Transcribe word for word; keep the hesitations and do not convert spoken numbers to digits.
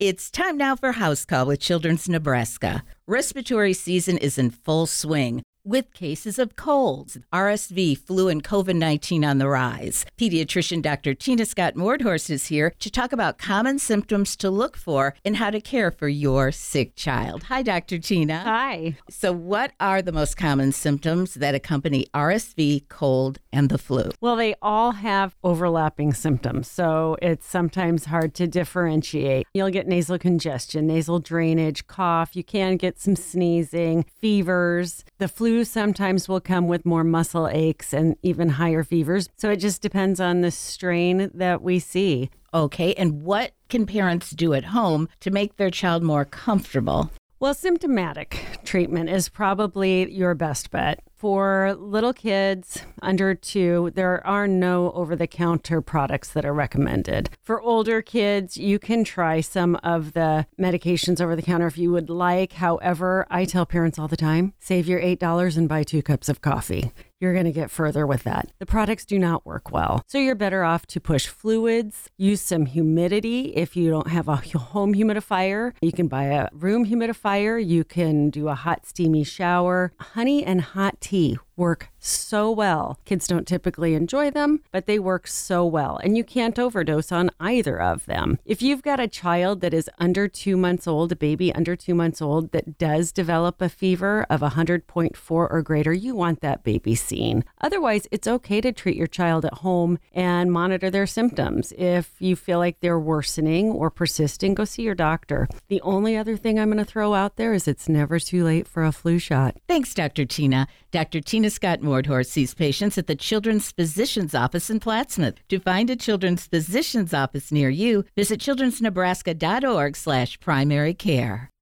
It's time now for House Call with Children's Nebraska. Respiratory season is in full swing, with cases of colds, R S V, flu, and COVID nineteen on the rise. Pediatrician Doctor Tina Scott Mordhorst is here to talk about common symptoms to look for and how to care for your sick child. Hi, Doctor Tina. Hi. So what are the most common symptoms that accompany R S V, cold, and the flu? Well, they all have overlapping symptoms, so it's sometimes hard to differentiate. You'll get nasal congestion, nasal drainage, cough. You can get some sneezing, fevers. The flu sometimes will come with more muscle aches and even higher fevers. So it just depends on the strain that we see. Okay, and what can parents do at home to make their child more comfortable? Well, symptomatic treatment is probably your best bet. For little kids under two, there are no over-the-counter products that are recommended. For older kids, you can try some of the medications over-the-counter if you would like. However, I tell parents all the time, save your eight dollars and buy two cups of coffee. You're going to get further with that. The products do not work well. So you're better off to push fluids, use some humidity. If you don't have a home humidifier, you can buy a room humidifier. You can do a hot, steamy shower. Honey and hot tea work so well. Kids don't typically enjoy them, but they work so well. And you can't overdose on either of them. If you've got a child that is under two months old, a baby under two months old, that does develop a fever of one hundred point four or greater, you want that baby seen. Otherwise, it's okay to treat your child at home and monitor their symptoms. If you feel like they're worsening or persisting, go see your doctor. The only other thing I'm going to throw out there is it's never too late for a flu shot. Thanks, Doctor Tina. Doctor Tina Scott Mordhorst sees patients at the Children's Physician's Office in Plattsmouth. To find a Children's Physician's Office near you, visit childrensnebraska.org slash primary care.